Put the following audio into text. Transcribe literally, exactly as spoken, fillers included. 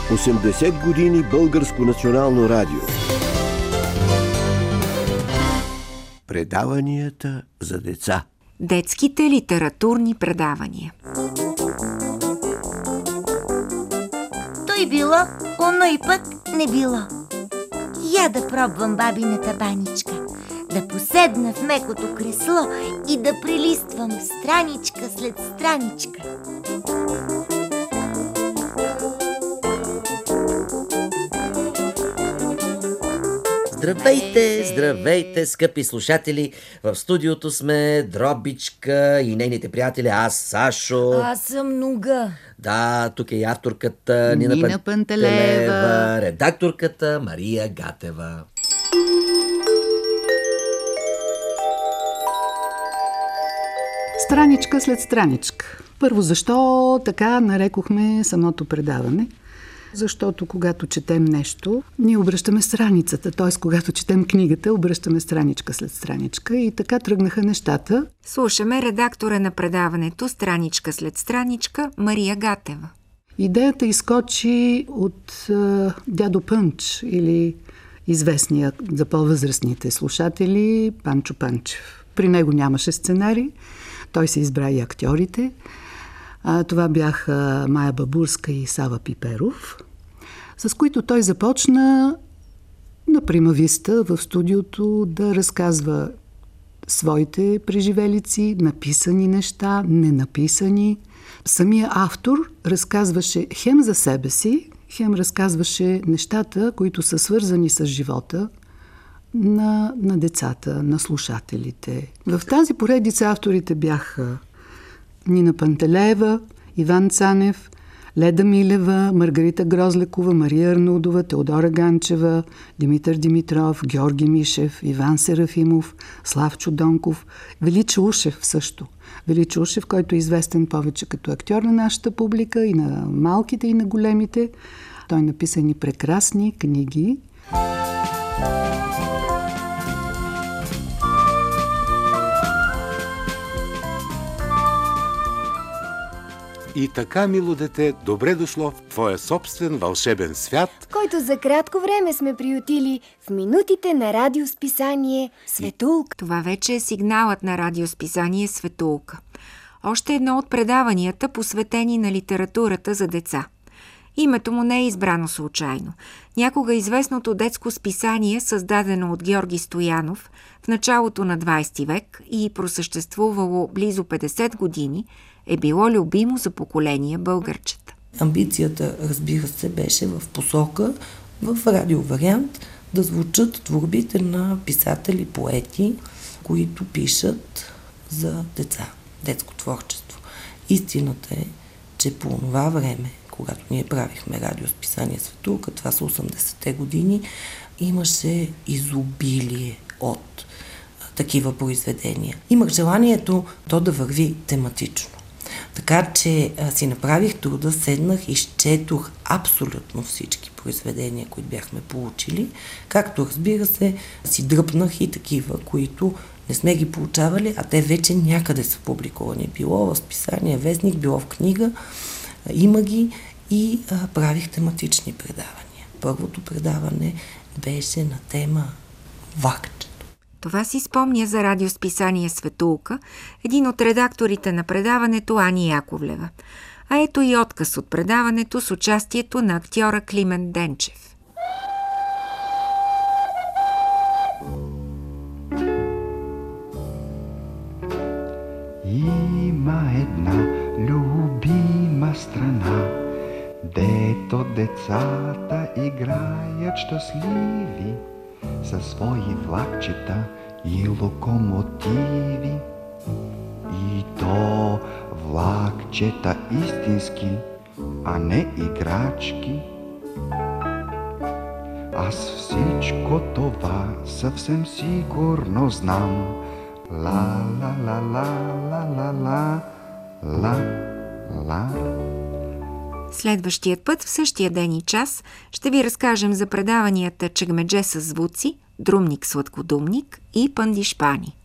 осемдесет години Българско национално радио. Предаванията за деца. Детските литературни предавания. Той било, оно и пък не било. Я да пробвам бабината баничка, да поседна в мекото кресло и да прилиствам страничка след страничка. Здравейте, здравейте, скъпи слушатели! В студиото сме Дробичка и нейните приятели, аз Сашо. Аз съм Нуга. Да, тук е и авторката Нина, Нина Пантелева, Пантелева, редакторката Мария Гатева. Страничка след страничка. Първо, защо така нарекохме самото предаване? Защото когато четем нещо, ние обръщаме страницата, т.е. когато четем книгата, обръщаме страничка след страничка и така тръгнаха нещата. Слушаме редактора на предаването страничка след страничка Мария Гатева. Идеята изкочи от е, дядо Пънч или известния за по-възрастните слушатели Панчо Панчев. При него нямаше сценарий, той се избра и актьорите. А, това бяха Мая Бабурска и Сава Пиперов, с които той започна на прима виста в студиото да разказва своите преживелици, написани неща, ненаписани. Самия автор разказваше хем за себе си, хем разказваше нещата, които са свързани с живота на, на децата, на слушателите. В тази поредица авторите бяха Нина Пантелева, Иван Цанев, Леда Милева, Маргарита Грозлекова, Мария Арнудова, Теодора Ганчева, Димитър Димитров, Георги Мишев, Иван Серафимов, Славчо Донков, Величо Ушев също. Величо Ушев, който е известен повече като актьор на нашата публика и на малките, и на големите. Той написа ни прекрасни книги. И така, мило дете, добре дошло в твоя собствен вълшебен свят, който за кратко време сме приютили в минутите на радиосписание Светулка. Това вече е сигналът на радиосписание Светулка. Още едно от предаванията, посветени на литературата за деца. Името му не е избрано случайно. Някога известното детско списание, създадено от Георги Стоянов в началото на двайсети век и просъществувало близо петдесет години, е било любимо за поколения българчета. Амбицията, разбира се, беше в посока, в радиовариант, да звучат творбите на писатели, поети, които пишат за деца, детско творчество. Истината е, че по това време, когато ние правихме радиосписание Светулка, това са осемдесетте години, имаше изобилие от такива произведения. Имах желанието то да върви тематично. Така че а, си направих труда, седнах и изчетох абсолютно всички произведения, които бяхме получили, както разбира се, си дръпнах и такива, които не сме ги получавали, а те вече някъде са публикувани. Било в списание, вестник, било в книга, а, има ги и а, правих тематични предавания. Първото предаване беше на тема Вакче. Това си спомня за радиосписание Светулка, един от редакторите на предаването Ани Яковлева. А ето и отказ от предаването с участието на актьора Климент Денчев. Има една любима страна, дето децата играят щастливи със свои влакчета и локомотиви. И то влакчета истински, а не играчки. Аз всичко това съвсем сигурно знам. Ла ла ла ла ла ла ла ла. Следващият път в същия ден и час ще ви разкажем за предаванията Чекмедже със звуци, Друмник сладкодумник и Пандишпани.